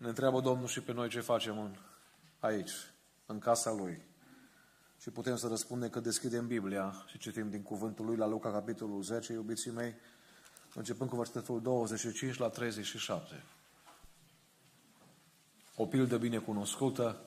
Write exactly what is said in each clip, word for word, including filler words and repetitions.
Ne întreabă Domnul și pe noi ce facem în, aici, în casa Lui. Și putem să răspundem că deschidem Biblia și citim din cuvântul Lui la Luca, capitolul zece, iubiții mei, începând cu versetul douăzeci și cinci la treizeci și șapte. O pildă bine cunoscută,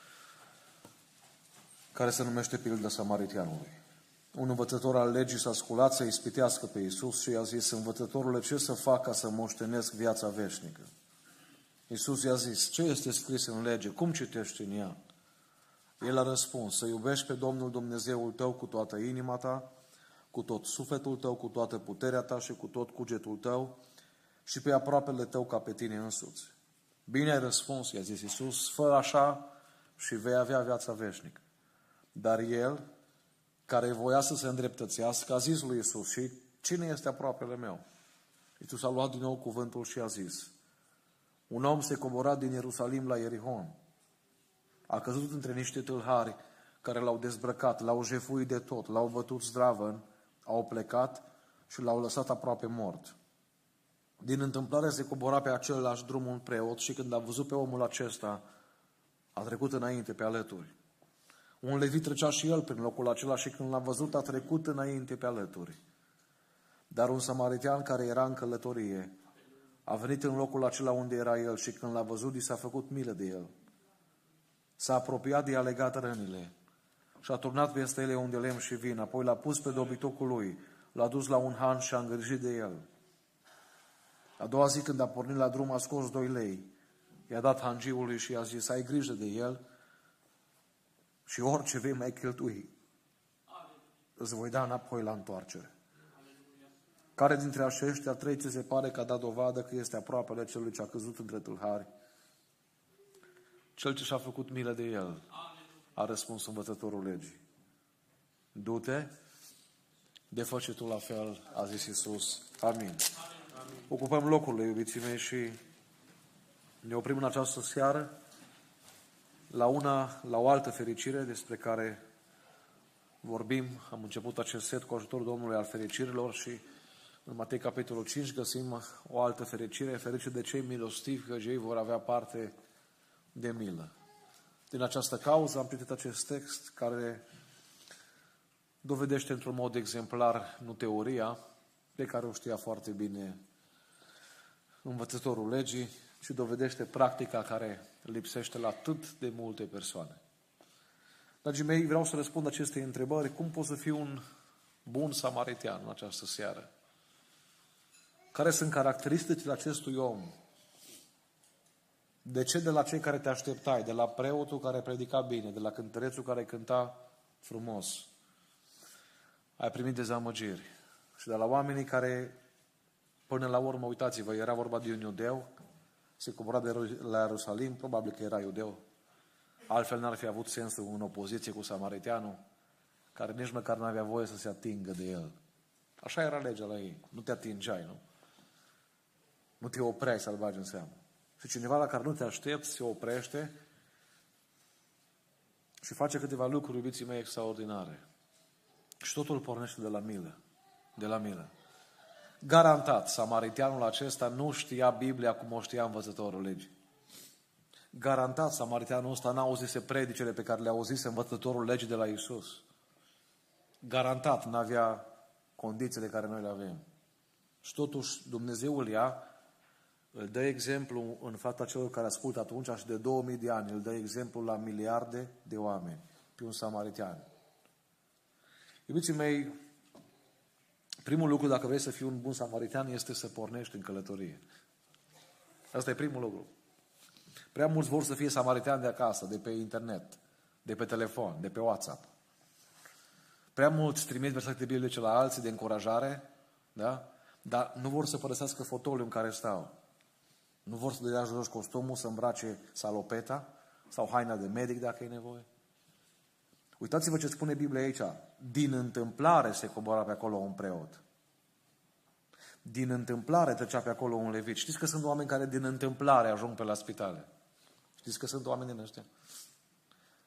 care se numește pilda Samariteanului. Un învățător al legii s-a sculat să ispitească pe Iisus și i-a zis: învățătorule, ce să fac ca să moștenesc viața veșnică? Iisus i-a zis: ce este scris în lege? Cum citești în ea? El a răspuns: să iubești pe Domnul Dumnezeul tău cu toată inima ta, cu tot sufletul tău, cu toată puterea ta și cu tot cugetul tău și pe aproapele tău ca pe tine însuți. Bine ai răspuns, i-a zis Iisus, fă așa și vei avea viața veșnică. Dar el, care voia să se îndreptățească, a zis lui Iisus: și cine este aproapele meu? Iisus a luat din nou cuvântul și a zis: un om se cobora din Ierusalim la Ierihon. A căzut între niște tâlhari care l-au dezbrăcat, l-au jefuit de tot, l-au bătut zdravăn, au plecat și l-au lăsat aproape mort. Din întâmplare se cobora pe același drum un preot și când a văzut pe omul acesta, a trecut înainte pe alături. Un levit trecea și el prin locul acela și când l-a văzut, a trecut înainte pe alături. Dar un samaritean care era în călătorie a venit în locul acela unde era el și când l-a văzut, i s-a făcut milă de el. S-a apropiat de i-a legat rănile și a turnat peste ele un de lemn și vin, apoi l-a pus pe dobitocul lui, l-a dus la un han și a îngrijit de el. A doua zi, când a pornit la drum, a scos doi lei, i-a dat hangiului și i-a zis: ai grijă de el și orice vei mai cheltui, îți voi da înapoi la întoarcere. Care dintre aceștia trei ți se pare că a dat dovadă că este aproapele celui ce a căzut între tâlhari? Cel ce și-a făcut milă de el, a răspuns învățătorul legii. Du-te, de fă și tu la fel, a zis Iisus. Amin. Amin. Ocupăm locurile, iubiții mei, și ne oprim în această seară la una, la o altă fericire despre care vorbim. Am început acest set cu ajutorul Domnului al fericirilor și în Matei capitolul cinci găsim o altă fericire, fericire de cei milostivi, că ei vor avea parte de milă. Din această cauză am citit acest text care dovedește într-un mod exemplar, nu teoria, pe care o știa foarte bine învățătorul legii, ci dovedește practica care lipsește la atât de multe persoane. Dragii mei, vreau să răspund acestei întrebări: cum pot să fiu un bun samaritean în această seară? Care sunt caracteristicile acestui om? De ce de la cei care te așteptai, de la preotul care predica bine, de la cântărețul care cânta frumos, ai primit dezamăgiri? Și de la oamenii care, până la urmă, uitați-vă, era vorba de un iudeu, se cobora de la Ierusalim, probabil că era iudeu, altfel n-ar fi avut sensul în opoziție cu samariteanul, care nici măcar n-avea voie să se atingă de el. Așa era legea la ei, nu te atingeai, nu? Nu te opreai să-l bagi în seamă. Și cineva la care nu te aștepți se oprește și face câteva lucruri, iubiții mei, extraordinare. Și totul pornește de la milă. De la milă. Garantat, samariteanul acesta nu știa Biblia cum o știa învățătorul legii. Garantat, samariteanul ăsta n-a auzise predicele pe care le-a auzise învățătorul legii de la Iisus. Garantat, n-avea condițiile care noi le avem. Și totuși Dumnezeu îl ia, îl dă exemplu în fața celor care ascultă atunci și de două mii de ani, îl dă exemplu la miliarde de oameni, pe un samaritean. Iubiții mei, primul lucru, dacă vrei să fii un bun samaritean, este să pornești în călătorie. Asta e primul lucru. Prea mulți vor să fie samariteani de acasă, de pe internet, de pe telefon, de pe WhatsApp. Prea mulți trimit versete biblice la alții de încurajare, da? Dar nu vor să părăsească fotoliul în care stau. Nu vor să dea jos costumul, să îmbrace salopeta sau haina de medic dacă e nevoie. Uitați-vă ce spune Biblia aici. Din întâmplare se cobora pe acolo un preot. Din întâmplare trecea pe acolo un levit. Știți că sunt oameni care din întâmplare ajung pe la spitale. Știți că sunt oameni din ăștia.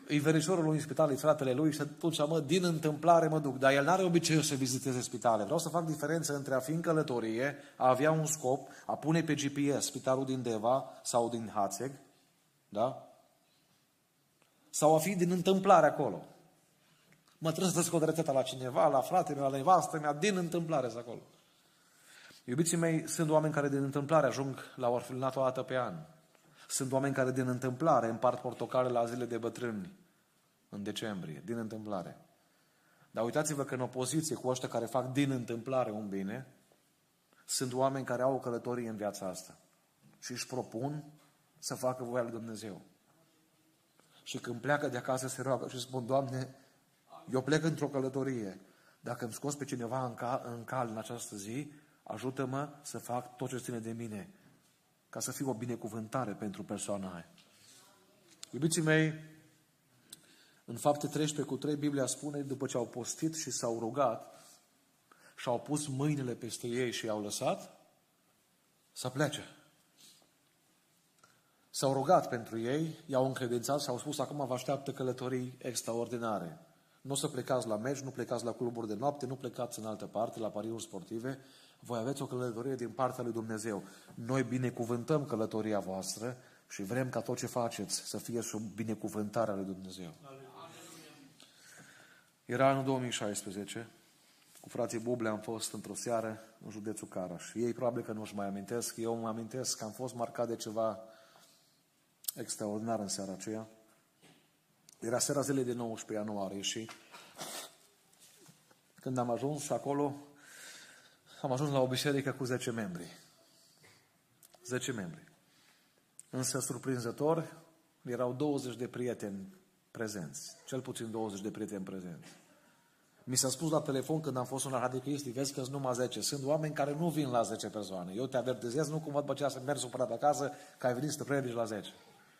e verișorul lui în spital, e fratele lui și atunci, mă, din întâmplare mă duc. Dar el n-are obiceiul să viziteze spitale. Vreau să fac diferență între a fi în călătorie, a avea un scop, a pune pe G P S spitalul din Deva sau din Hațeg, da? Sau a fi din întâmplare acolo. Mă trebuie să scot rețeta la cineva, la fratele, la nevastă mea, din întâmplare să acolo. Iubiții mei, sunt oameni care din întâmplare ajung la orfelinat o dată pe an. Sunt oameni care din întâmplare împart portocale la zile de bătrâni în decembrie, din întâmplare. Dar uitați-vă că în opoziție cu ăștia care fac din întâmplare un bine, sunt oameni care au o călătorie în viața asta și își propun să facă voia lui Dumnezeu. Și când pleacă de acasă se roagă și spun, Doamne, eu plec într-o călătorie. Dacă îmi scoți pe cineva în cal, în cal în această zi, ajută-mă să fac tot ce ține de mine, ca să fiu o binecuvântare pentru persoana aia. Iubiții mei, în Fapte treisprezece cu trei, Biblia spune, după ce au postit și s-au rugat și au pus mâinile peste ei și i-au lăsat, să plece. S-au rugat pentru ei, i-au încredințat și au spus, acum vă așteaptă călătorii extraordinare. Nu o să plecați la meci, nu plecați la cluburi de noapte, nu plecați în altă parte, la pariuri sportive. Voi aveți o călătorie din partea lui Dumnezeu. Noi binecuvântăm călătoria voastră și vrem ca tot ce faceți să fie sub binecuvântarea lui Dumnezeu. Era anul două mii șaisprezece, cu frații Buble am fost într-o seară în județul Caraș. Ei probabil că nu-și mai amintesc, eu mă amintesc că am fost marcat de ceva extraordinar în seara aceea. Era seara zilei de nouăsprezece ianuarie și când am ajuns acolo, am ajuns la o biserică cu zece membri. zece membri. Însă, surprinzător, erau douăzeci de prieteni prezenți. Cel puțin douăzeci de prieteni prezenți. Mi s-a spus la telefon când am fost în Radio Cristi, vezi că sunt numai zece. Sunt oameni care nu vin la zece persoane. Eu te avertizez, nu cumva după aceea să mergi supărat acasă, că ai venit să te predici la zece.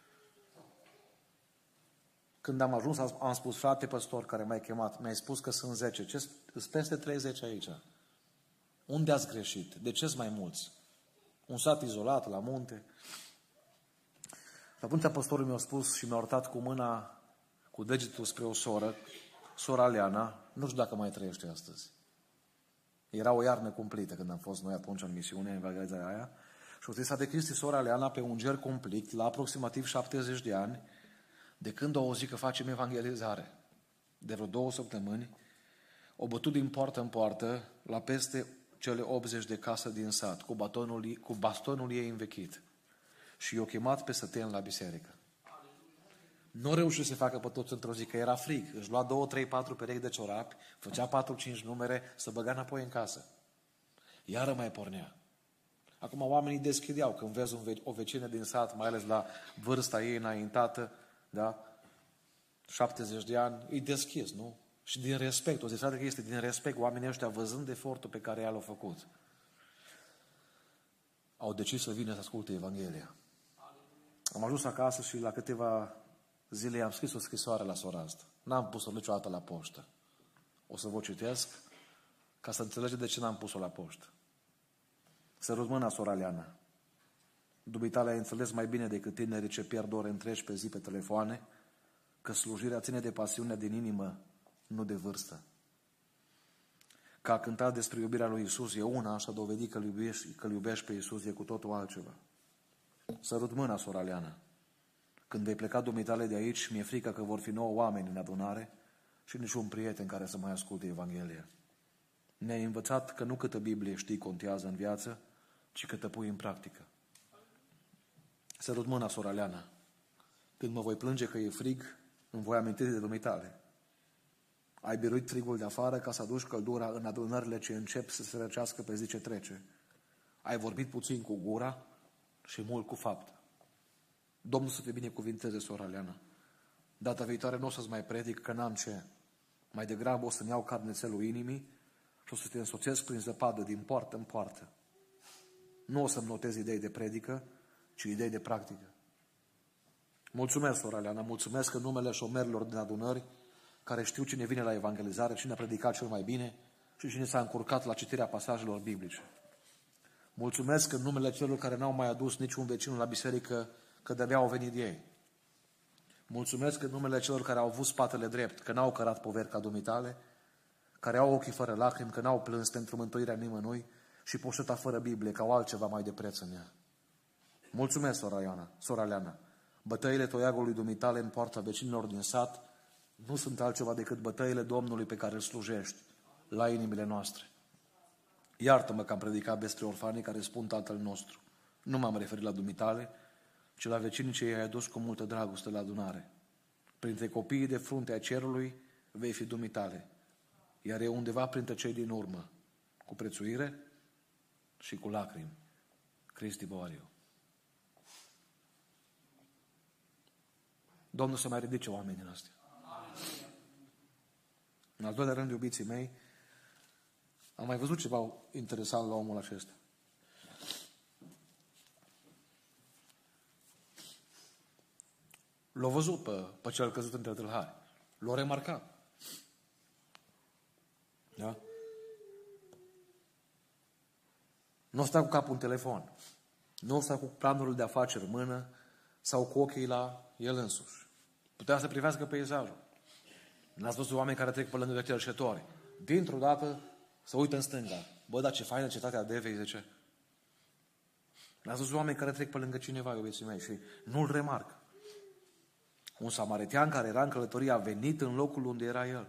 Când am ajuns, am spus, frate păstor care m-ai chemat, mi-ai spus că sunt zece. Ce, sunt peste treizeci aici. Unde ați greșit? De ce-s mai mulți? Un sat izolat, la munte? Atunci păstorul mi-a spus și mi-a arătat cu mâna, cu degetul spre o soră, sora Leana, nu știu dacă mai trăiește astăzi. Era o iarnă cumplită când am fost noi atunci în misiune, în evangelizarea aia. Și o zis de Cristi sora Leana pe un ger cumplit, la aproximativ șaptezeci de ani, de când o auzit că facem evangelizare. De vreo două săptămâni, o bătut din poartă în poartă la peste cele optzeci de case din sat, cu, batonul, cu bastonul ei învechit. Și i-o chemat pe săten la biserică. Nu reușit să facă pe toți într-o zi, că era frig. Își lua două, trei, patru perechi de ciorapi, făcea patru, cinci numere, să băga înapoi în casă. Iară mai pornea. Acum oamenii deschideau, când vezi un ve- o vecină din sat, mai ales la vârsta ei înaintată, da? șaptezeci de ani, îi deschis, nu? Și din respect, o zis că este din respect, oamenii ăștia văzând efortul pe care el l-a făcut, au decis să vină să asculte Evanghelia. Am ajuns acasă și la câteva zile am scris o scrisoare la sora asta. N-am pus-o niciodată la poștă. O să vă citesc ca să înțelegeți de ce n-am pus-o la poștă. Sărut mâna, sora Leana. Dubitale ai înțeles mai bine decât tinerii ce pierd ore întregi pe zi pe telefoane, că slujirea ține de pasiunea din inimă, nu de vârstă. Că a cântat despre iubirea lui Iisus e una, așa dovedi că îl iubești, că îl iubești pe Iisus e cu totul altceva. Sărut mâna, sora Leana. Când vei pleca dumitale de aici, mi-e frică că vor fi nouă oameni în adunare și niciun prieten care să mai asculte Evanghelia. Ne-ai învățat că nu câtă Biblie știi contează în viață, ci câtă pui în practică. Sărut mâna, sora Leana. Când mă voi plânge că e frig, îmi voi aminti de dumitale. Ai biruit frigul de afară ca să aduci căldura în adunările ce încep să se răcească pe zi ce trece. Ai vorbit puțin cu gura și mult cu fapta. Domnul să te binecuvinteze, sora Leana. Data viitoare nu o să-ți mai predic că n-am ce. Mai degrabă o să-mi iau carnețelul inimii și o să te însoțesc prin zăpadă din poartă în poartă. Nu o să-mi notez idei de predică, ci idei de practică. Mulțumesc, sora Leana, mulțumesc în numele șomerilor din adunări care știu cine vine la evangelizare, cine a predicat cel mai bine și cine s-a încurcat la citirea pasajelor biblice. Mulțumesc în numele celor care n-au mai adus niciun vecin la biserică, că de-abia au venit ei. Mulțumesc în numele celor care au avut spatele drept, că n-au cărat poveri ca dumitale, care au ochii fără lacrimi, că n-au plâns pentru mântuirea nimănui și poșeta fără Biblie, că au altceva mai de preț în ea. Mulțumesc, sora Ioana, sora Leana. Bătăile toiagului dumitale în poarta vecinilor din sat nu sunt altceva decât bătăile Domnului pe care îl slujești la inimile noastre. Iartă-mă că am predicat despre orfanii care spun Tatăl nostru. Nu m-am referit la dumitale, ci la vecinii ce i-ai adus cu multă dragoste la adunare. Printre copiii de frunte a cerului vei fi dumitale, iar eu undeva printre cei din urmă, cu prețuire și cu lacrimi. Cristi Boariu. Domnul să mai ridice oamenii ăștia. În al doilea rând, iubiții mei, am mai văzut ceva interesant la omul acesta. L-a văzut pe, pe cel căzut între tâlhari. L-a remarcat. Da? Nu sta cu capul în telefon. Nu sta cu planurile de afaceri în mână sau cu ochii la el însuși. Putea să privească peisajul. N-ați văzut oameni care trec pe lângă cerșetori. Dintr-o dată să uită în stânga. Bă, dar ce faină cetatea Devei, zice. N-ați văzut oameni care trec pe lângă cineva, iubiții mei, și nu-l remarcă. Un samaritean care era în călătorie a venit în locul unde era el.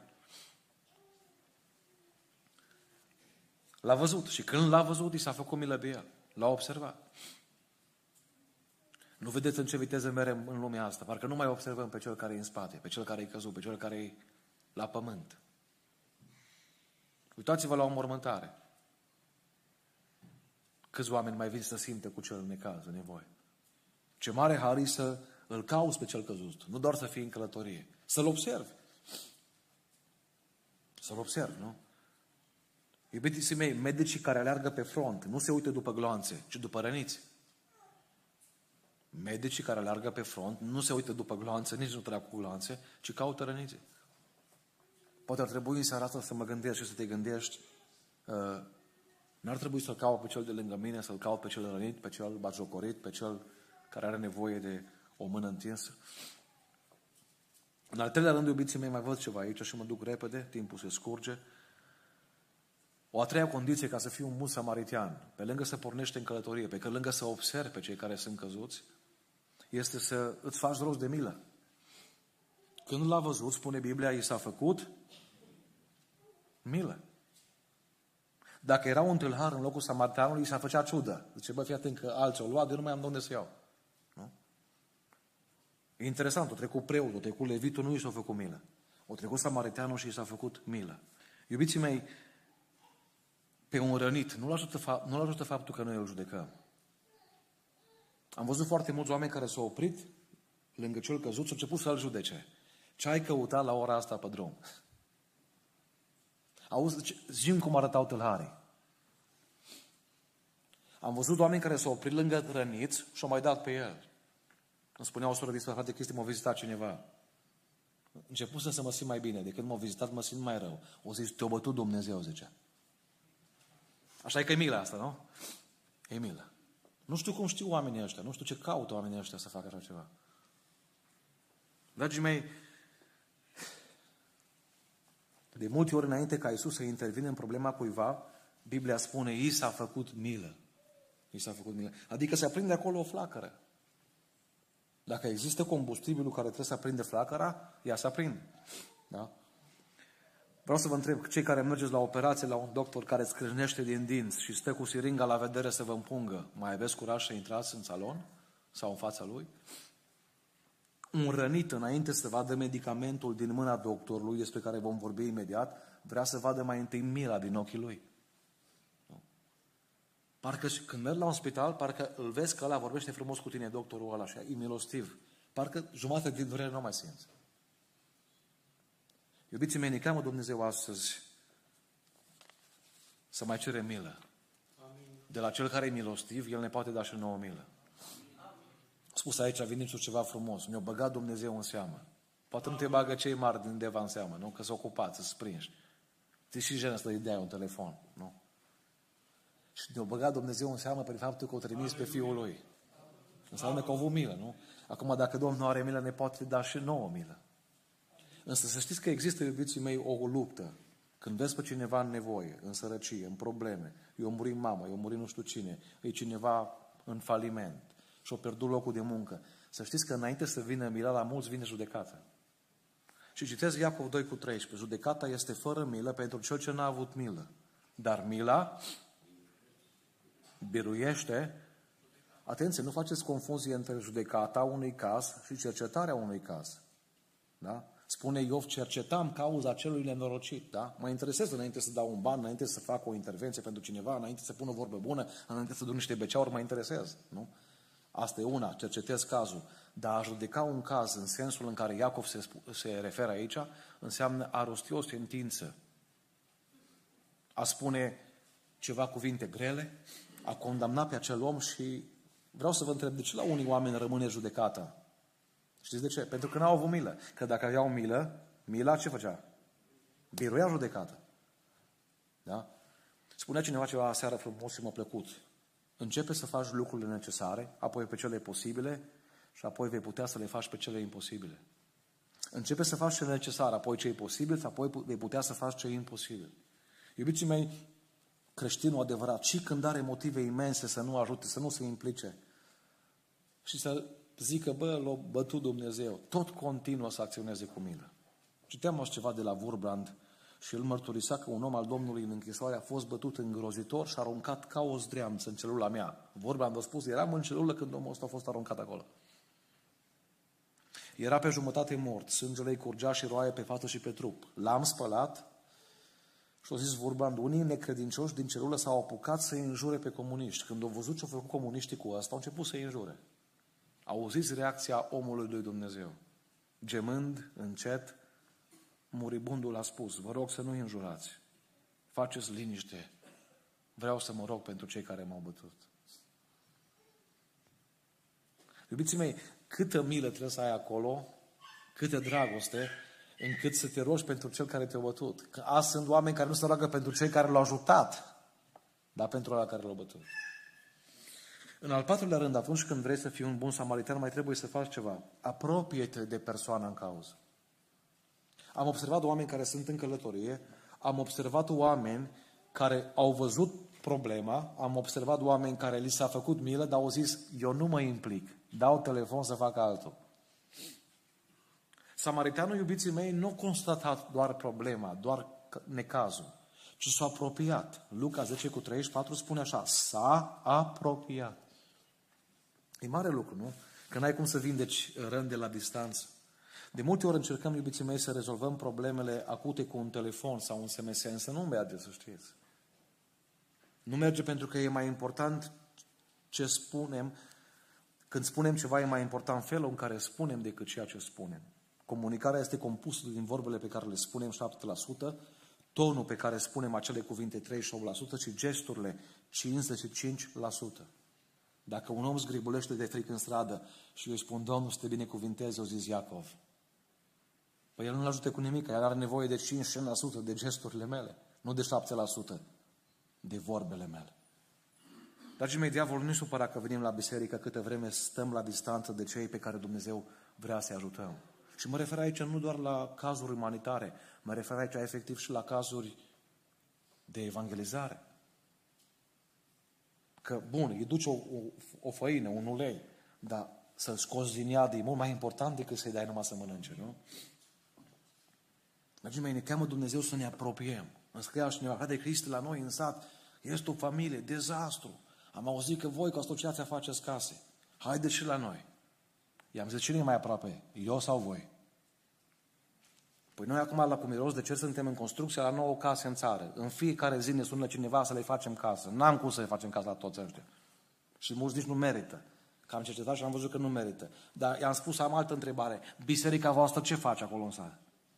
L-a văzut și când l-a văzut, i s-a făcut milă de el. L-a observat. Nu vedeți în ce viteză merem în lumea asta. Parcă nu mai observăm pe cel care e în spate, pe cel care e căzut, pe cel care e la pământ. Uitați-vă la o mormântare. Câți oameni mai vin să simte cu cel necaz, în nevoie. Ce mare har e să îl cauți pe cel căzut. Nu doar să fii în călătorie. Să-l observi. Să-l observi, nu? Iubiții mei, medicii care aleargă pe front nu se uită după gloanțe, ci după răniți. Medicii care aleargă pe front nu se uită după gloanțe, nici nu trec cu gloanțe, ci caută rănițe. Poate ar trebui în seara asta să mă gândesc și să te gândești, uh, n-ar trebui să-l caut pe cel de lângă mine, să-l caut pe cel rănit, pe cel batjocorit, pe cel care are nevoie de o mână întinsă. În al treilea rând, iubiții mei, mai văd ceva aici și mă duc repede, timpul se scurge. O a treia condiție ca să fii un bun samaritean, pe lângă să pornești în călătorie, pe lângă să observi pe cei care sunt căzuți, este să îți faci rost de milă. Când l-a văzut, spune Biblia, i s-a făcut milă. Dacă era un tâlhar în locul samariteanului, i s-a făcea ciudă. Zice, bă, fii atent că alții o luat, eu nu mai am de unde să iau. Nu? E interesant, o trecut preotul, o trecut levitul, nu i s-a făcut milă. O trecut samariteanul și i s-a făcut milă. Iubiții mei, pe un rănit, nu-l ajută, nu-l ajută faptul că noi îl judecăm. Am văzut foarte mulți oameni care s-au oprit lângă cel căzut și au început să-l judece. Ce ai căutat la ora asta pe drum? Auzi, zi-mi cum arătau tâlharii. Am văzut oameni care s-au oprit lângă răniți și au mai dat pe el. Îmi spunea o soră din frate Cristi, m-a vizitat cineva. Început să mă simt mai bine. De când m-a vizitat, mă simt mai rău. O zis, te-a bătut Dumnezeu, zicea. Așa e că e milă asta, nu? E milă. Nu știu cum știu oamenii ăștia, nu știu ce caută oamenii ăștia să facă așa ceva. Dragii mei, de multe ori înainte ca Iisus să intervine în problema cuiva, Biblia spune, i s-a făcut milă. I s-a făcut milă. Adică se aprinde acolo o flacără. Dacă există combustibilul care trebuie să aprinde flacăra, ea se aprinde. Da? Vreau să vă întreb, cei care mergeți la operație la un doctor care îți crâșnește din dinți și stă cu siringa la vedere să vă împungă, mai aveți curaj să intrați în salon sau în fața lui? Un rănit, înainte să vadă medicamentul din mâna doctorului, despre care vom vorbi imediat, vrea să vadă mai întâi mila din ochii lui. Parcă când mergi la un spital, parcă îl vezi că ăla vorbește frumos cu tine, doctorul ăla, așa, e milostiv. Parcă jumătate din durere nu mai simți. Iubiții mei, ne cheamă Dumnezeu astăzi să mai cerem milă. De la cel care e milostiv, El ne poate da și nouă milă. Spus aici, vine și ceva frumos. Ne-a băgat Dumnezeu în seamă. Poate nu te bagă cei mari din undeva în seamă, nu? Că s-au ocupat, să-ți prinși. Ți și jenă să-i dea un telefon, nu? Și ne-a băgat Dumnezeu în seamă prin faptul că o trimis pe Fiul Lui. Înseamnă că au avut milă, nu? Acum, dacă Domnul are milă, ne poate da și nouă milă. Însă să știți că există, iubiții mei, o luptă. Când vezi pe cineva în nevoie, în sărăcie, în probleme, i-o muri mama, i-o muri nu știu cine, e cineva în faliment și-o pierdut locul de muncă. Să știți că înainte să vină mila, la mulți vine judecata. Și citesc Iacov doi cu treisprezece. Judecata este fără milă pentru cel ce n-a avut milă. Dar mila biruiește. Atenție, nu faceți confuzie între judecata unui caz și cercetarea unui caz. Da? Spune Iov, cercetam cauza celui nenorocit. Da? Mă interesează înainte să dau un ban, înainte să fac o intervenție pentru cineva, înainte să pun o vorbă bună, înainte să duc niște beceauri, mă interesez. Nu? Asta e una, cercetez cazul. Dar a judeca un caz în sensul în care Iacov se, se referă aici, înseamnă a rosti o sentință. A spune ceva cuvinte grele, a condamna pe acel om și vreau să vă întreb, de ce la unii oameni rămâne judecata? Știți de ce? Pentru că n-au avut milă. Că dacă aveau milă, mila ce făcea? Biruia judecata. Da? Spunea cineva ceva aseară frumos și m-a plăcut. Începe să faci lucrurile necesare, apoi pe cele posibile și apoi vei putea să le faci pe cele imposibile. Începe să faci cele necesare, apoi ce e posibil și apoi vei putea să faci ce e imposibil. Iubiții mei, creștinul adevărat, și când are motive imense să nu ajute, să nu se implice și să zică, bă, l-a bătut Dumnezeu, tot continuă să acționeze cu milă. Citeam așa ceva de la Wurmbrand și el mărturisea că un om al Domnului în închisoare a fost bătut îngrozitor și aruncat ca o zdreamță în celula mea. Wurmbrand a spus, eram în celulă când omul ăsta a fost aruncat acolo. Era pe jumătate mort, sângele îi curgea și roaie pe față și pe trup. L-am spălat și a zis Wurmbrand, unii necredincioși din celulă s-au apucat să-i înjure pe comuniști. Când au văzut ce au făcut comuniștii cu ăsta, au început să-i înjure. Auziți reacția omului lui Dumnezeu. Gemând, încet, muribundul a spus, vă rog să nu-i înjurați. Faceți liniște. Vreau să mă rog pentru cei care m-au bătut. Iubiții mei, câtă milă trebuie să ai acolo, câtă dragoste, încât să te rogi pentru cel care te-a bătut. Că azi sunt oameni care nu se roagă pentru cei care l-au ajutat, dar pentru ăla care l-au bătut. În al patrulea rând, atunci când vrei să fii un bun samaritan, mai trebuie să faci ceva. Apropie-te de persoana în cauză. Am observat oameni care sunt în călătorie, am observat oameni care au văzut problema, am observat oameni care li s-a făcut milă, dar au zis, eu nu mă implic, dau telefon să fac altul. Samaritanul, iubiții mei, nu a constatat doar problema, doar necazul, ci s-a apropiat. Luca zece cu treizeci și patru spune așa, s-a apropiat. E mare lucru, nu? Că n-ai cum să vindeci răni de la distanță. De multe ori încercăm, iubiții mei, să rezolvăm problemele acute cu un telefon sau un S M S, însă nu merge, să știți. Nu merge pentru că e mai important ce spunem. Când spunem ceva, e mai important felul în care spunem decât ceea ce spunem. Comunicarea este compusă din vorbele pe care le spunem șapte la sută, tonul pe care spunem acele cuvinte treizeci și opt la sută și gesturile cincizeci și cinci la sută. Dacă un om zgribulește de frică în stradă și eu îi spun, Domnul să te binecuvinteze, o zis Iacov. Păi el nu-l ajute cu nimic, el are nevoie de cincizeci la sută de gesturile mele, nu de șapte la sută de vorbele mele. Dragii mei, diavolul nu-i supăra că venim la biserică câtă vreme stăm la distanță de cei pe care Dumnezeu vrea să-i ajutăm. Și mă refer aici nu doar la cazuri umanitare, mă refer aici efectiv și la cazuri de evangelizare. Că, bun, îi duci o, o, o făină, un ulei, dar să-l scoți din iad e mult mai important decât să-i dai numai să mănânce, nu? Dragii mei, ne cheamă Dumnezeu să ne apropiem. Îmi scria cineva, ca de Cristi la noi în sat, este o familie, dezastru. Am auzit că voi cu asociația faceți case. Haideți și la noi. I-am zis, cine e mai aproape? Eu sau voi? Păi noi acum la Cumiros, de ce suntem în construcție la nouă case în țară? În fiecare zi ne sună cineva să le facem casă. N-am cum să le facem casă la toți ăștia. Și mulți nici nu merită. Că am cercetat și am văzut că nu merită. Dar i-am spus, am altă întrebare. Biserica voastră ce face acolo în țară?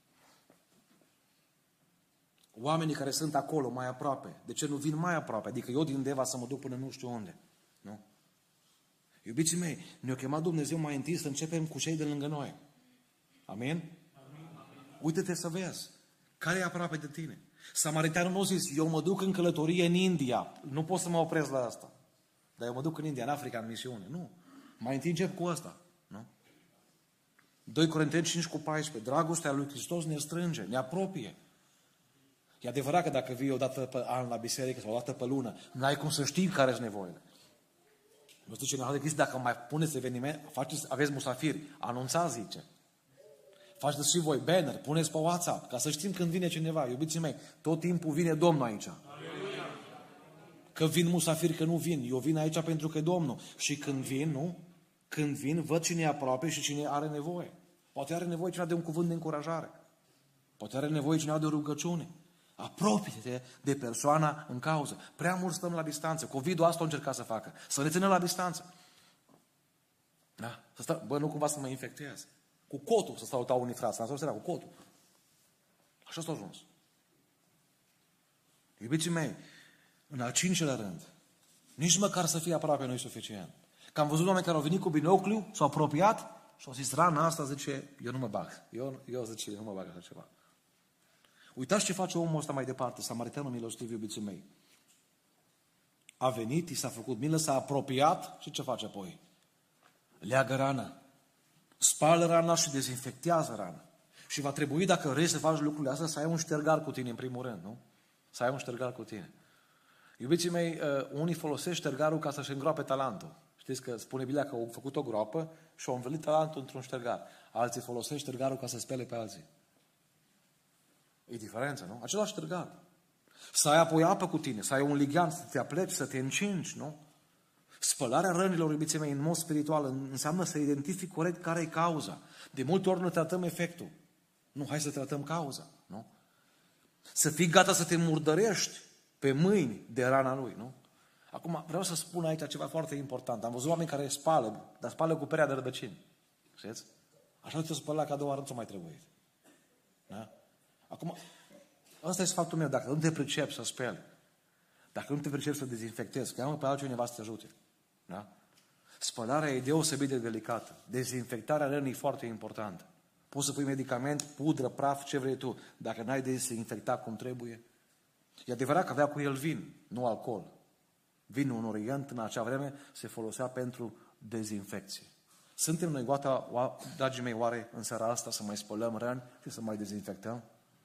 Oamenii care sunt acolo, mai aproape, de ce nu vin mai aproape? Adică eu din Deva să mă duc până nu știu unde. Nu? Iubiții mei, ne-a chemat Dumnezeu mai întâi să începem cu cei de lângă noi. Amin? Amin. Uite-te să vezi. Care e aproape de tine? Samaritanul nu a zis, eu mă duc în călătorie în India. Nu pot să mă opresc la asta. Dar eu mă duc în India, în Africa, în misiune. Nu. Mai întâi încep cu ăsta. Nu? doi Corinteni cinci cu paisprezece. Dragostea lui Hristos ne strânge, ne apropie. E adevărat că dacă vii o dată pe an la biserică sau o dată pe lună, n-ai cum să știi care sunt nevoile. Nu știu ce ne-a zis, dacă mai puneți eveniment, faceți, aveți musafiri, anunțați, zice. Faceți și voi banner, puneți pe WhatsApp, ca să știm când vine cineva. Iubiții mei, tot timpul vine Domnul aici. Că vin musafiri, că nu vin. Eu vin aici pentru că e Domnul. Și când vin, nu? Când vin, văd cine e aproape și cine are nevoie. Poate are nevoie cineva de un cuvânt de încurajare. Poate are nevoie cineva de o rugăciune. Apropie-te de persoana în cauză. Prea mult stăm la distanță. COVID-ul asta a încercat să facă. Să ne ținem la distanță. Da? Să stau, bă, nu cumva să mă infectez. Cu cotul să stau unii frați. N-ați cu cotul. Așa s-a ajuns. Iubiții mei, în al cincilea rând, nici măcar să fie aproape noi suficient. Că am văzut oameni care au venit cu binocliu, s-au apropiat și au zis, rana asta, zice, eu nu mă bag. Eu, eu zice, eu nu mă bag așa ceva. Uitați ce face omul ăsta mai departe, samaritanul milostiv, iubiții mei. A venit, i s-a făcut milă, s-a apropiat și ce face apoi? Leagă rana. Spală rana și dezinfectează rana. Și va trebui, dacă vrei să faci lucrurile astea, să ai un ștergar cu tine în primul rând, nu? Să ai un ștergar cu tine. Iubiții mei, unii folosesc ștergarul ca să-și îngroape talentul. Știți că spune Biblia că au făcut o groapă și au învelit talentul într-un ștergar. Alții folosesc ștergarul ca să spele pe alții. E diferență, nu? Același ștergar. Să ai apoi apă cu tine, să ai un lighean, să te apleci, să te încingi, nu? Spălarea rănilor, iubiții mei, în mod spiritual, înseamnă să identifici corect care e cauza. De multe ori nu tratăm efectul. Nu, hai să tratăm cauza, nu? Să fii gata să te murdărești pe mâini de rana lui, nu? Acum, vreau să spun aici ceva foarte important. Am văzut oameni care spală, dar spală cu perea de rădăcini. Știți? Așa te spăla ca două ori, nu mai trebuie. Da? Acum, ăsta e sfatul meu. Dacă nu te pricepi să speli, dacă nu te pricepi să dezinfectezi, cheamă pe altcineva să te ajute. Da? Spălarea e deosebit de delicată. Dezinfectarea rănii e foarte importantă. Poți să pui medicament, pudră, praf, ce vrei tu. Dacă n-ai dezinfectat cum trebuie. E adevărat că avea cu el vin, nu alcool. Vinul în Orient, în acea vreme, se folosea pentru dezinfecție. Suntem noi gata, dragii mei, oare în seara asta să mai spălăm răni și să mai dezinfectăm?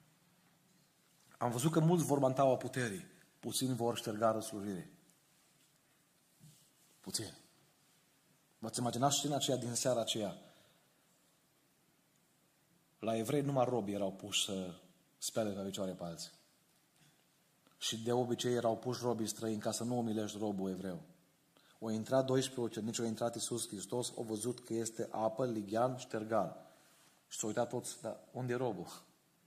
Am văzut că mulți vor mantaua puterii, puțini vor ștergară slujire. Puțini. V-ați imaginat scena aceea din seara aceea? La evrei numai robii erau puși să spele pe picioare pe alții. Și de obicei erau puși robii străini ca să nu umilești robul evreu. O intrat doisprezece ucenici, o intrat Iisus Hristos, au văzut că este apă, lighean, ștergar. Și s-au uitat toți, dar unde e robul?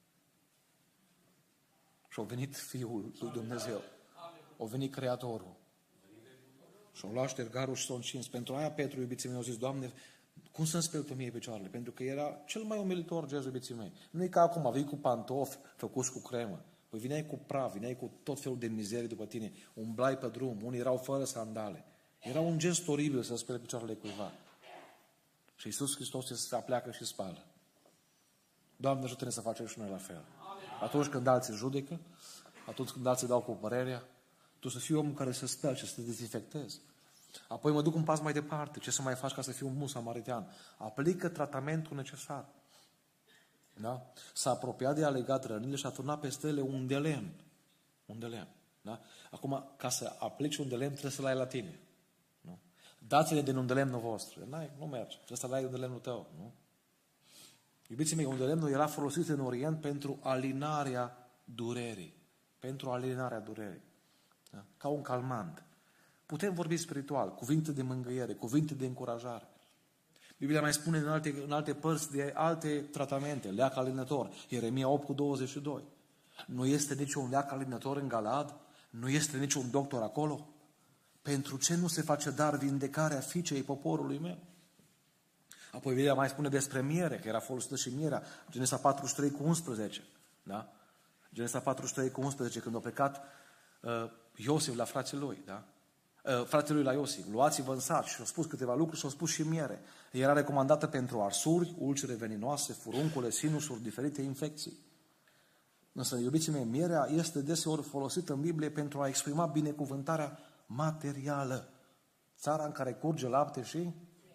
Și a venit Fiul lui Dumnezeu. A venit Creatorul. Și au luat ștergarul și s-au încins. Pentru aia Petru, iubiții mei, au zis, Doamne, cum să-mi speli pe mie picioarele? Pentru că era cel mai umilitor gest, iubiții mei. Nu e ca acum, vii cu pantofi făcuți cu cremă. Păi vineai cu praf, vineai cu tot felul de mizerii după tine. Umblai pe drum, unii erau fără sandale. Era un gest oribil să speli picioarele cuiva. Și Iisus Hristos se apleacă și spală. Doamne, ajută-ne să facem și noi la fel. Atunci când alții judecă, atunci când alții dau cu părerea, tu să fii omul care să speli și să te dezinfectezi. Apoi mă duc un pas mai departe. Ce să mai faci ca să fii un bun samaritean? Aplică tratamentul necesar. Da? S-a apropiat de a legat rănile și a turnat peste ele un de lemn. Un de lemn. Da? Acum, ca să aplici un de lemn, trebuie să-l ai la tine. Nu? Dați-le din un de lemnul vostru. N-ai, nu merge. Trebuie să-l ai un de lemnul tău. Nu? Iubiții mei, un de lemnul era folosit în Orient pentru alinarea durerii. Pentru alinarea durerii. Da? Ca un calmant. Putem vorbi spiritual, cuvinte de mângâiere, cuvinte de încurajare. Biblia mai spune în alte, în alte părți de alte tratamente, leac alinător, Ieremia opt cu douăzeci și doi. Nu este niciun leac alinător în Galad? Nu este niciun doctor acolo? Pentru ce nu se face dar vindecarea fiicei poporului meu? Apoi Biblia mai spune despre miere, că era folosită și mierea, Genesa patruzeci și trei cu unsprezece. Da? Genesa patruzeci și trei cu unsprezece, când a plecat uh, Iosif la frații lui, da? Fratele lui la Iosif, luați-vă în sat și au spus câteva lucruri și au spus și miere. Era recomandată pentru arsuri, ulcere veninoase, furuncule, sinusuri, diferite infecții. Însă, iubiții mei, mierea este deseori folosită în Biblie pentru a exprima binecuvântarea materială. Țara în care curge lapte și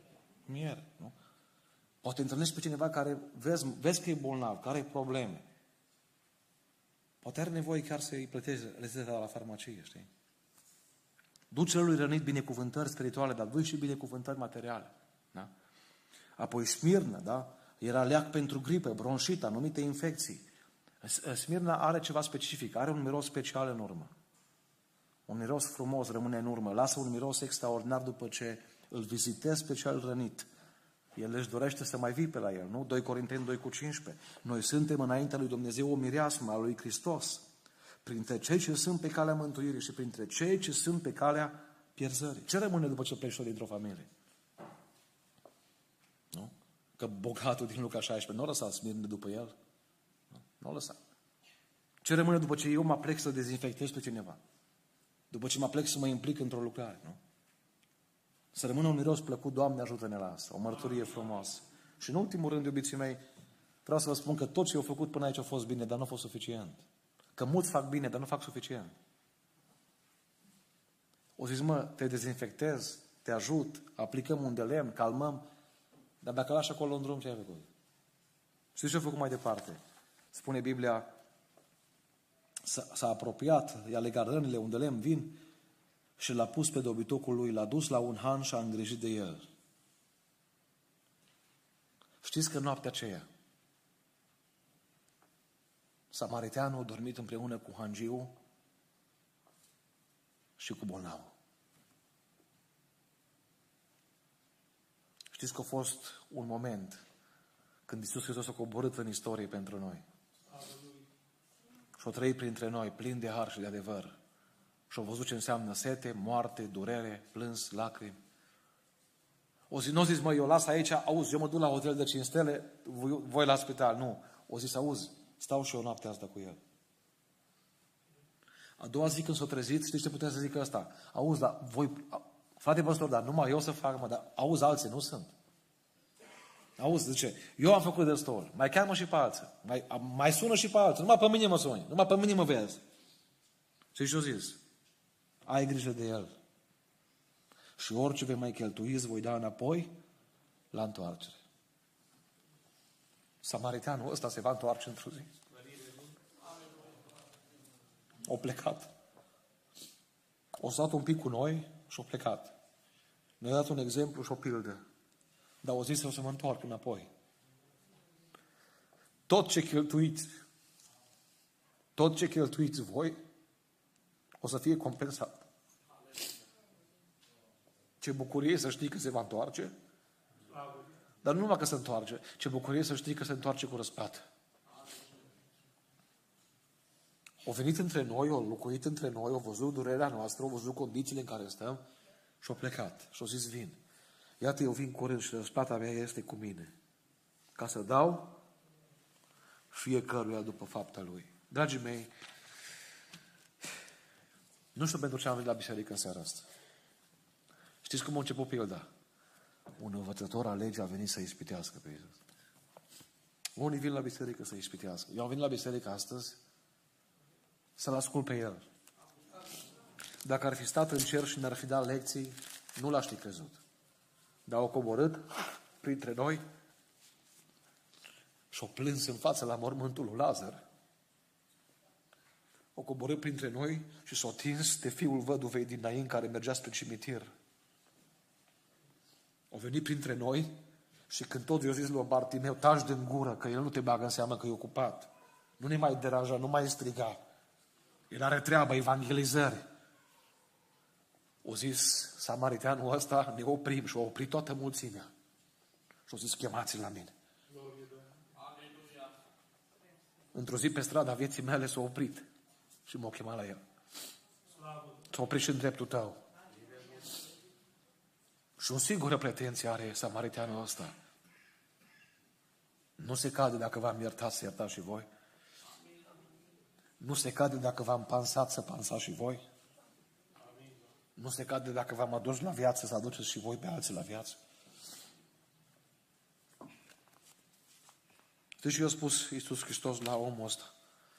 miere. Nu? Poate întâlnești pe cineva care vezi, vezi că e bolnav, care are probleme. Poate are nevoie chiar să-i plătești rețeta la farmacie, știi? Du celui rănit binecuvântări spirituale, dar du și binecuvântări materiale. Da? Apoi Smirna, da? Era leac pentru gripă, bronșită, anumite infecții. Smirna are ceva specific, are un miros special în urmă. Un miros frumos rămâne în urmă, lasă un miros extraordinar după ce îl vizitezi pe cel rănit. El își dorește să mai vii pe la el, nu? doi Corinteni doi cu cincisprezece. Noi suntem înaintea lui Dumnezeu o mireasmă a lui Hristos. Printre cei ce sunt pe calea mântuirii și printre cei ce sunt pe calea pierzării. Ce rămâne după ce pleci dintr-o familie? Nu? Că bogatul din Luca șaisprezece nu o lăsa Smirne după el. Nu, nu o lăsa. Ce rămâne după ce eu mă plec să dezinfectez pe cineva? După ce mă plec să mă implic într-o lucrare, nu? Să rămână un miros plăcut, Doamne ajută-ne la asta, o mărturie frumoasă. Și în ultimul rând, iubiții mei, vreau să vă spun că tot ce au făcut până aici a fost bine, dar nu a fost suficient. Că mulți fac bine, dar nu fac suficient. O zis, mă, te dezinfectez, te ajut, aplicăm un de lemn, calmăm, dar dacă lași acolo în drum, ce ai făcut? Știți ce a făcut mai departe? Spune Biblia, s-a, s-a apropiat, i-a legat rănile, un de lemn, vin, și l-a pus pe dobitocul lui, l-a dus la un han și a îngrijit de el. Știți că noaptea aceea samariteanul a dormit împreună cu hangiul și cu bolnavul. Știți că a fost un moment când Iisus Hristos a coborât în istorie pentru noi. Și a trăit printre noi, plin de har și de adevăr. Și au văzut ce înseamnă sete, moarte, durere, plâns, lacrimi. O zi, nu o zis, mă, eu las aici, auzi, eu mă duc la hotel de cinci stele, voi, voi la spital. Nu. O zis, auzi, stau și eu noaptea asta cu el. A doua zi când s-a trezit, știți ce putea să zică ăsta? Auzi, dar voi, frate păstor, dar numai eu să fac, mă, dar auzi, alții nu sunt. Auzi, zice, eu am făcut destul, mai cheamă și pe alții, mai, mai sună și pe alții, numai pe mine mă suni, numai pe mine mă vezi. Și ce-o zis? Ai grijă de el. Și orice vei mai cheltui, îți voi da înapoi la întoarcere. Samariteanul ăsta se va întoarce într-o zi. O plecat. O stat un pic cu noi și o plecat. Ne-a dat un exemplu și o pildă. Dar o zis să o să mă întorc înapoi. Tot ce cheltuiți, tot ce cheltuiți voi, o să fie compensat. Ce bucurie să știi că se va întoarce, dar nu numai că se întoarce, ce bucurie să știi că se întoarce cu răsplată. O venit între noi, o locuit între noi, o văzut durerea noastră, o văzut condițiile în care stăm și o plecat. Și o zis, vin. Iată, eu vin curând și răsplata mea este cu mine. Ca să dau fiecăruia după fapta lui. Dragii mei, nu știu pentru ce am venit la biserică în seara asta. Știți cum a început pilda? Un învățător al legii a venit să ispitească pe Iisus. Unii vin la biserică să ispitească. Eu am venit la biserică astăzi să-L ascult pe El. Dacă ar fi stat în cer și ne-ar fi dat lecții, nu l-aș fi crezut. Dar au coborât printre noi și au plâns în față la mormântul lui Lazar. Au coborât printre noi și s-au tins de fiul văduvei din Nain care mergea spre cimitir. Au venit printre noi și când tot eu zis lui Bartimeu, taci din gură, că el nu te bagă în seamă că e ocupat. Nu ne mai deranja, nu mai striga. El are treabă, evangelizări. O zis samariteanul ăsta, ne oprim și a oprit toată mulțimea. Și au zis, chemați-l la mine. Într-o zi pe strada vieții mele s-a oprit și m-a chemat la el. S-a oprit și în dreptul tău. Și o singură pretenție are samariteanul ăsta. Nu se cade dacă v-am iertat să iertați și voi. Nu se cade dacă v-am pansat să pansați și voi. Nu se cade dacă v-am adus la viață să aduceți și voi pe alții la viață. Știți ce i-a spus Iisus Hristos la omul ăsta?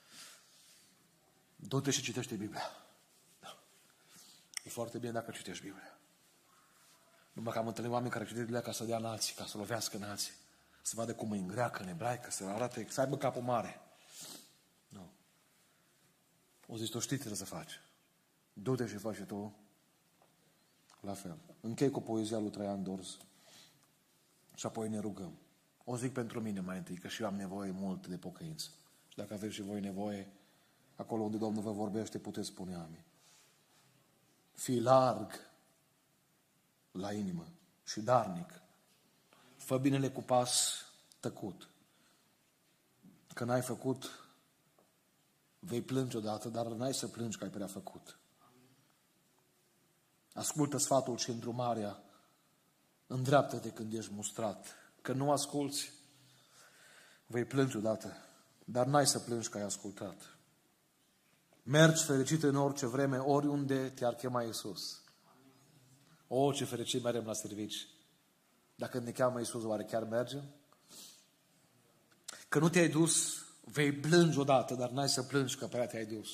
Du-te și citește Biblia. Da. E foarte bine dacă citești Biblia. Numai că am întâlnit oameni care cred ca să dea în alții, ca să lovească în alții. Să vadă cum e în greacă, în ebraică, să arate, să aibă capul mare. Nu. O zis, tu știi ce trebuie să faci. Du-te și faci și tu la fel. Închei cu poezia lui Traian Dors și apoi ne rugăm. O zic pentru mine mai întâi, că și eu am nevoie mult de pocăință. Și dacă aveți și voi nevoie, acolo unde Domnul vă vorbește, puteți spune amin. Fii larg la inimă și darnic. Fă binele cu pas tăcut. Că n-ai făcut, vei plânge odată, dar n-ai să plângi că ai prea făcut. Ascultă sfatul și îndrumarea, îndreaptă-te când ești mustrat. Că nu asculți, vei plânge odată, dar n-ai să plângi că ai ascultat. Mergi fericit în orice vreme, oriunde te-ar chema Iisus. O, ce fericit mergem la servici. Dacă ne cheamă Iisus, oare chiar mergem? Că nu te-ai dus, vei plânge odată, dar n-ai să plângi că prea te-ai dus.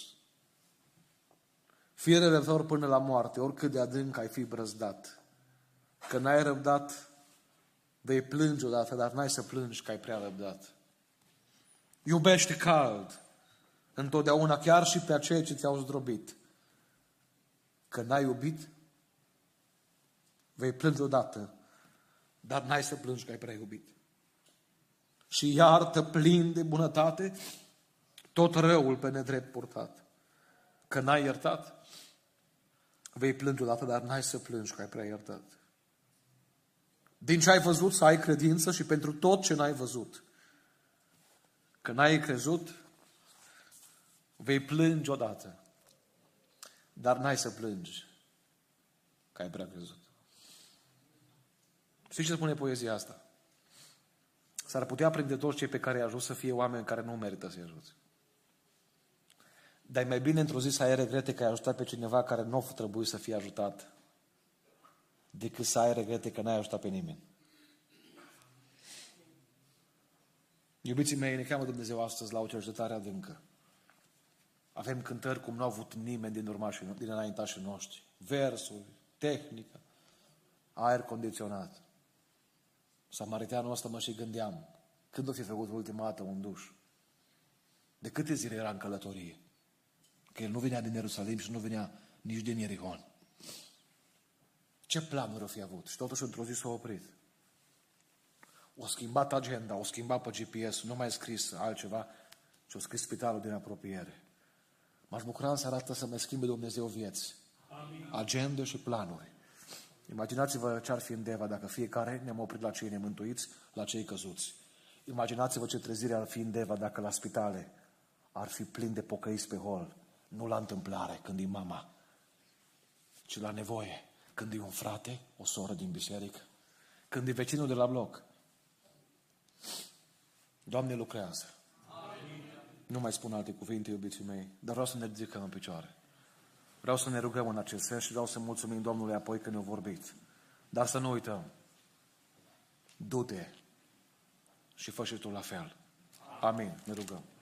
Fii răbdător până la moarte, oricât de adânc ai fi brăzdat. Că n-ai răbdat, vei plânge odată, dar n-ai să plângi că ai prea răbdat. Iubește cald, întotdeauna, chiar și pe aceia ce te-au zdrobit. Că n-ai iubit, vei plânge odată, dar n-ai să plângi că ai prea iubit. Și iartă plin de bunătate tot răul pe nedrept purtat. Că n-ai iertat, vei plânge odată, dar n-ai să plângi că ai prea iertat. Din ce ai văzut să ai credință și pentru tot ce n-ai văzut. Că n-ai crezut, vei plânge odată, dar n-ai să plângi că ai prea crezut. Știți ce spune poezia asta? S-ar putea printre toți cei pe care i-ai ajuns să fie oameni care nu merită să-i ajuți. Dar e mai bine într-o zi să ai regrete că ai ajutat pe cineva care nu a trebuit să fie ajutat, decât să ai regrete că n-ai ajutat pe nimeni. Iubiții mei, ne cheamă Dumnezeu astăzi la o cercetare adâncă. Avem cântări cum nu a avut nimeni din urmașii, din înaintașii noștri. Versuri, tehnică, aer condiționat. Samariteanul ăsta mă și gândeam. Când o fi făcut ultima dată un duș? De câte zile era în călătorie? Că el nu venea din Ierusalim și nu venea nici din Ierihon. Ce planuri o fi avut? Și totuși într-o zi s-a oprit. O schimbat agenda, o schimbat pe G P S, nu mai scris altceva, ci o scris spitalul din apropiere. M-aș bucura în seara asta să mai schimbe Dumnezeu vieți. Amin. Agende și planuri. Imaginați-vă ce ar fi în Deva dacă fiecare ne-am oprit la cei nemântuiți, la cei căzuți. Imaginați-vă ce trezire ar fi în Deva dacă la spitale ar fi plin de pocăiți pe hol. Nu la întâmplare, când e mama, ci la nevoie. Când e un frate, o soră din biserică, când e vecinul de la bloc. Doamne, lucrează. Amin. Nu mai spun alte cuvinte, iubiții mei, dar vreau să ne ridicăm în picioare. Vreau să ne rugăm în acest sens și vreau să mulțumim Domnului apoi că ne-a vorbit. Dar să nu uităm. Du-te și fă și tu la fel. Amin. Ne rugăm.